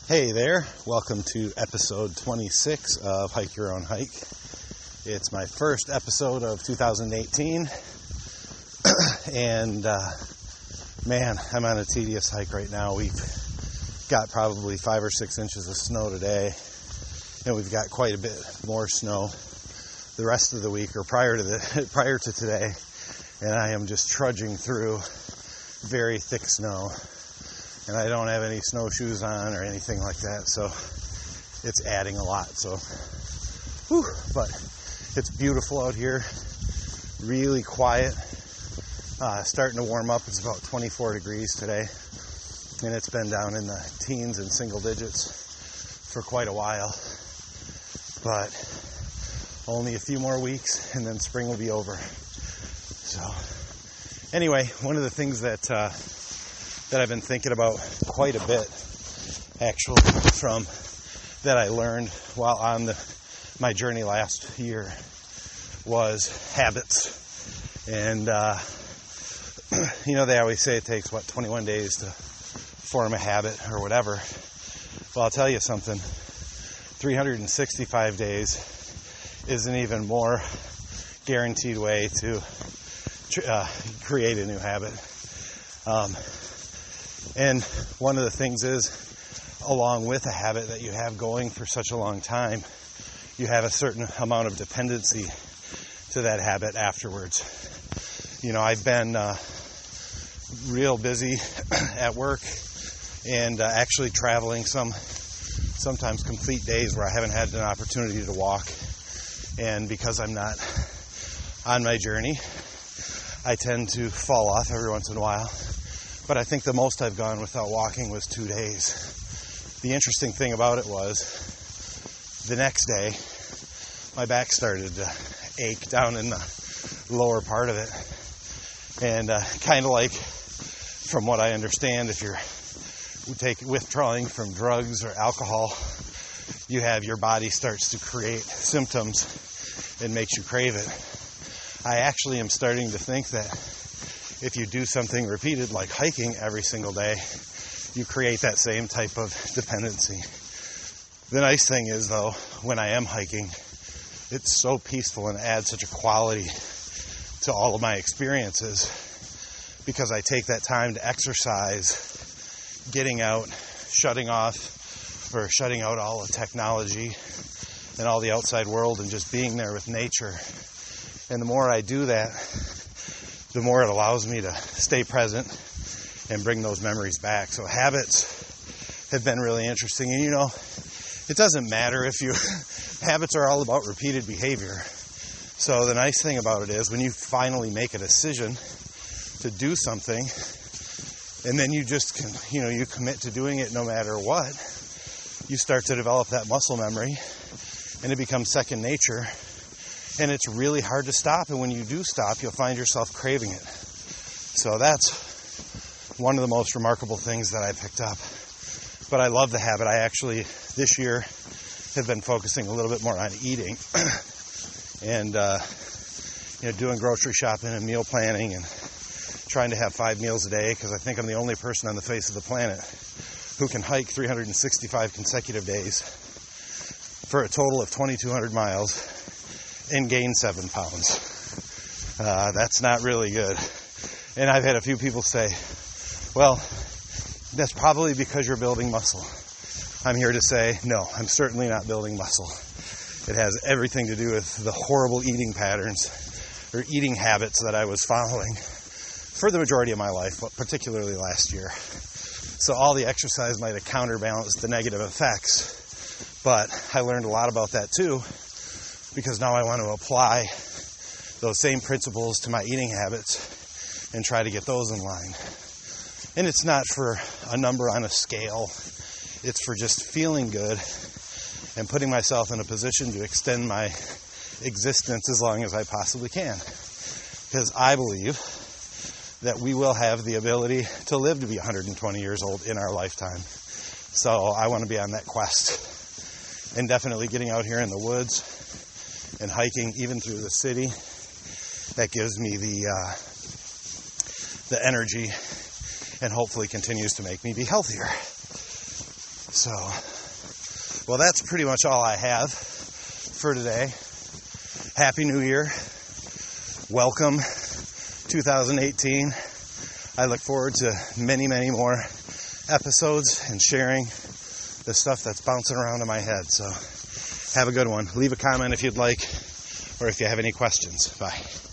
Hey there, welcome to episode 26 of Hike Your Own Hike. It's my first episode of 2018, and man, I'm on a tedious hike right now. We've got probably 5 or 6 inches of snow today, and we've got quite a bit more snow the rest of the week, or prior to today, and I am just trudging through very thick snow. And I don't have any snowshoes on or anything like that, so it's adding a lot. But it's beautiful out here, really quiet, starting to warm up. It's about 24 degrees today, and it's been down in the teens and single digits for quite a while. But only a few more weeks, and then spring will be over. So anyway, one of the things that I've been thinking about quite a bit, actually, from that I learned while on my journey last year, was habits. And, they always say it takes, 21 days to form a habit or whatever. Well, I'll tell you something. 365 days is an even more guaranteed way to create a new habit. And one of the things is, along with a habit that you have going for such a long time, you have a certain amount of dependency to that habit afterwards. I've been real busy at work and actually traveling sometimes complete days where I haven't had an opportunity to walk. And because I'm not on my journey, I tend to fall off every once in a while. But I think the most I've gone without walking was 2 days. The interesting thing about it was, the next day, my back started to ache down in the lower part of it. And kind of like, from what I understand, if you're withdrawing from drugs or alcohol, your body starts to create symptoms and makes you crave it. I actually am starting to think that if you do something repeated, like hiking every single day, you create that same type of dependency. The nice thing is, though, when I am hiking, it's so peaceful and adds such a quality to all of my experiences, because I take that time to exercise, getting out, shutting out all the technology and all the outside world, and just being there with nature. And the more I do that, the more it allows me to stay present and bring those memories back. So habits have been really interesting. And it doesn't matter if habits are all about repeated behavior. So the nice thing about it is, when you finally make a decision to do something, and then you just you commit to doing it no matter what, you start to develop that muscle memory, and it becomes second nature. And it's really hard to stop, and when you do stop, you'll find yourself craving it. So that's one of the most remarkable things that I picked up. But I love the habit. I actually, this year, have been focusing a little bit more on eating and doing grocery shopping and meal planning and trying to have 5 meals a day, because I think I'm the only person on the face of the planet who can hike 365 consecutive days for a total of 2,200 miles and gain 7 pounds. That's not really good. And I've had a few people say, well, that's probably because you're building muscle. I'm here to say, no, I'm certainly not building muscle. It has everything to do with the horrible eating patterns or eating habits that I was following for the majority of my life, but particularly last year. So all the exercise might have counterbalanced the negative effects, but I learned a lot about that too, because now I want to apply those same principles to my eating habits and try to get those in line. And it's not for a number on a scale. It's for just feeling good and putting myself in a position to extend my existence as long as I possibly can. Because I believe that we will have the ability to live to be 120 years old in our lifetime. So I want to be on that quest. And definitely getting out here in the woods and hiking even through the city, that gives me the energy and hopefully continues to make me be healthier. So, well, that's pretty much all I have for today. Happy New Year. Welcome 2018. I look forward to many, many more episodes and sharing the stuff that's bouncing around in my head. So have a good one. Leave a comment if you'd like, or if you have any questions. Bye.